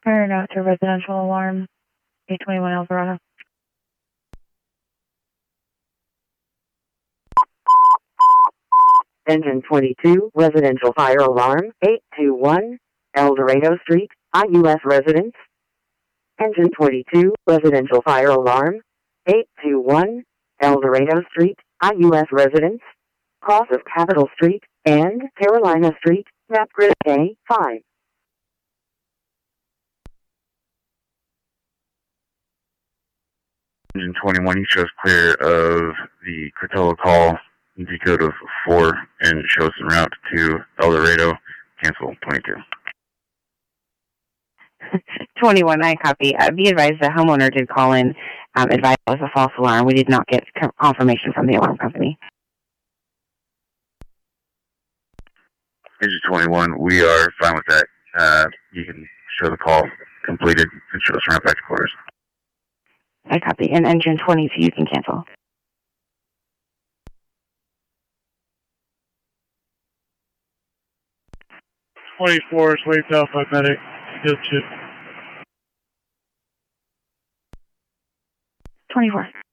Turn out to residential alarm, 821 Eldorado. Engine 22, residential fire alarm, 821 Eldorado Street, IUS residence. Engine 22, residential fire alarm, 821 Eldorado Street, IUS residence. Cross of Capitol Street and Carolina Street, map grid A5. Engine 21, you shows clear of the Crotola call, Z code of 4, and shows en route to El Dorado. Cancel 22. 21, I copy. Be advised the homeowner did call in, advised it was a false alarm. We did not get confirmation from the alarm company. Engine 21, we are fine with that. You can show the call completed and show us around back to quarters. I copy. And engine 22, you can cancel. 24 is waved off by medic. Field 2. 24.